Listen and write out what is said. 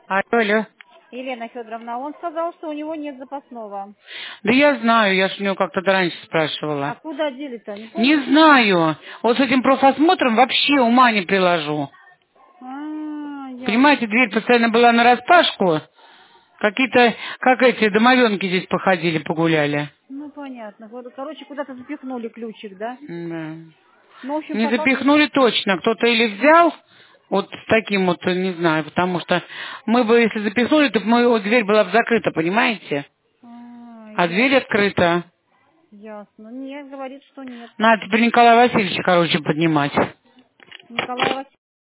Алло, алло. Елена Федоровна, он сказал, что у него нет запасного. Да я знаю, я ж у него как-то раньше А спрашивала. куда дели-то, не Не помните? знаю. Вот с этим профосмотром вообще ума не приложу. Ясно. Понимаете, дверь постоянно была нараспашку. Какие-то, как эти домовенки здесь походили, погуляли. Ну, понятно. Вот, короче, куда-то запихнули ключик, да? Да. Ну, в общем, Не пока ключ... запихнули точно. Кто-то или взял, вот с таким вот, не знаю, потому что мы бы, если запихнули, то вот дверь была бы закрыта, понимаете? А дверь ясно. открыта. Ясно. Нет, говорит, что нет. Надо теперь Николая Васильевича, короче, поднимать. Николай Васильевич